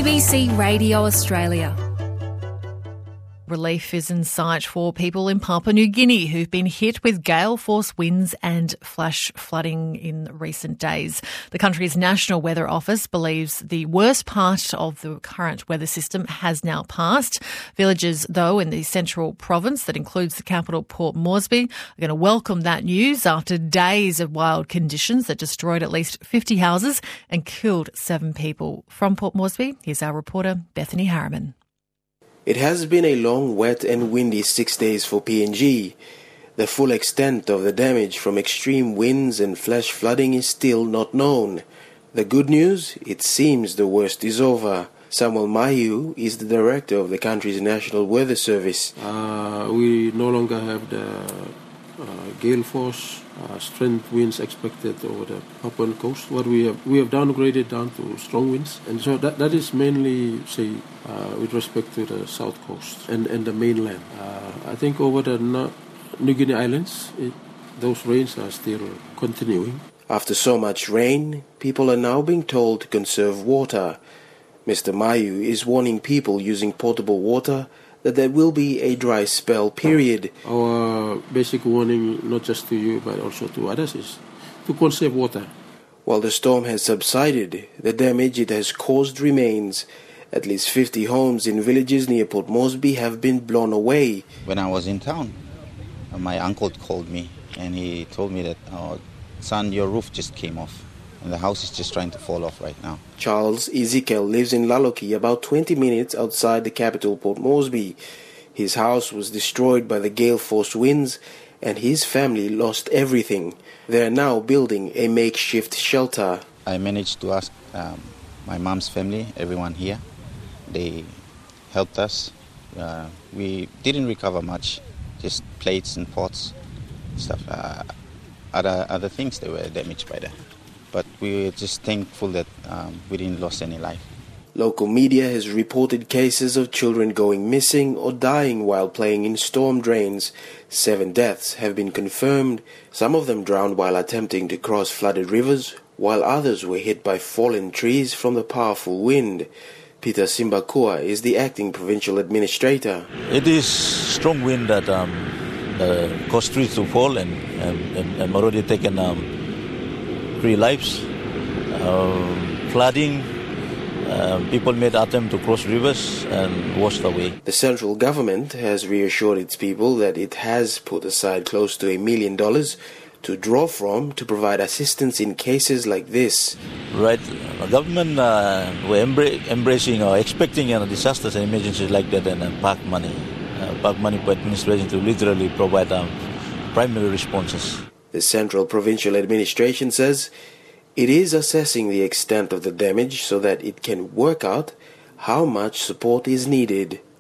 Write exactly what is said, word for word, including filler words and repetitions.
B C Radio Australia. Relief is in sight for people in Papua New Guinea who've been hit with gale force winds and flash flooding in recent days. The country's National Weather Office believes the worst part of the current weather system has now passed. Villagers, though, in the central province that includes the capital Port Moresby are going to welcome that news after days of wild conditions that destroyed at least fifty houses and killed seven people. From Port Moresby, here's our reporter Bethany Harriman. It has been a long, wet and windy six days for P N G. The full extent of the damage from extreme winds and flash flooding is still not known. The good news? It seems the worst is over. Samuel Mahiu is the director of the country's National Weather Service. Uh, we no longer have the uh, gale force uh, strength winds expected over the Papuan coast. What we have we have downgraded down to strong winds, and so that that is mainly say uh, with respect to the south coast and, and the mainland. Uh, I think over the no- New Guinea Islands, it, those rains are still continuing. After so much rain, people are now being told to conserve water. Mister Mayu is warning people using potable water that there will be a dry spell period. Our basic warning, not just to you but also to others, is to conserve water. While the storm has subsided, the damage it has caused remains. At least fifty homes in villages near Port Moresby have been blown away. When I was in town, my uncle called me and he told me that, oh, son, your roof just came off and the house is just trying to fall off right now. Charles Ezekiel lives in Laloki, about twenty minutes outside the capital Port Moresby. His house was destroyed by the gale force winds and his family lost everything. They are now building a makeshift shelter. I managed to ask um, my mom's family, everyone here. They helped us. Uh, we didn't recover much, just plates and pots, stuff. Uh, other other things that were damaged by that. But we were just thankful that um, we didn't lose any life. Local media has reported cases of children going missing or dying while playing in storm drains. Seven deaths have been confirmed, some of them drowned while attempting to cross flooded rivers, while others were hit by fallen trees from the powerful wind. Peter Simbakua is the acting provincial administrator. It is strong wind that um, uh, caused trees to fall and, and, and, and already taken um, three lives. Um, flooding, uh, people made attempt to cross rivers and washed away. The central government has reassured its people that it has put aside close to a million dollars to draw from to provide assistance in cases like this. Right, the government uh, were embra- embracing or expecting uh, disasters and emergencies like that and uh, park money, uh, park money for administration to literally provide um, primary responses. The Central Provincial Administration says it is assessing the extent of the damage so that it can work out how much support is needed.